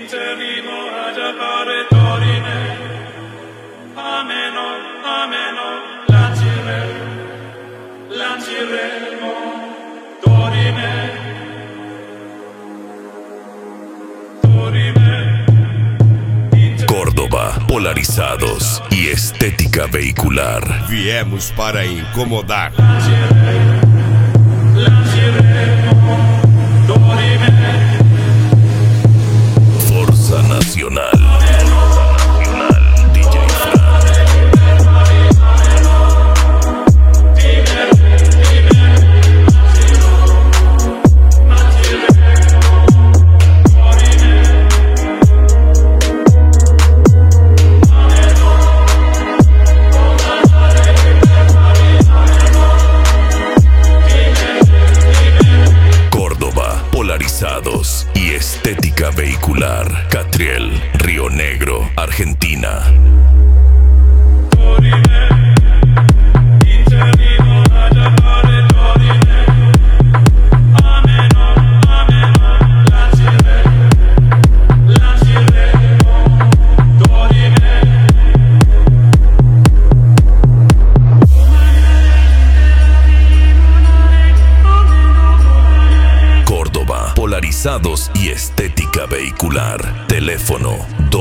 Interrimo ad appare Dorine. Ameno, ameno, lanciremo Dorime. Córdoba, polarizados y estética vehicular. Viemos para incomodar. Forza Nacional. DJ Fran. Polarizados y estética vehicular. Catriel, Río Negro, Argentina. Polarizados y estética vehicular. Teléfono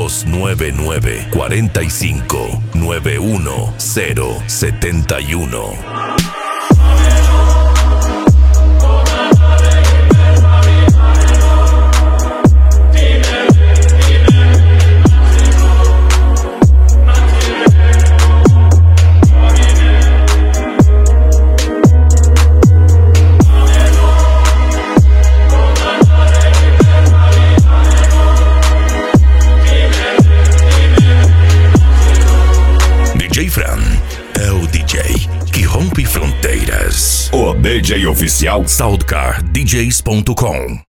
299-45-91071. DJ Fran é o DJ que rompe fronteiras. O DJ oficial SoundCardDJs.com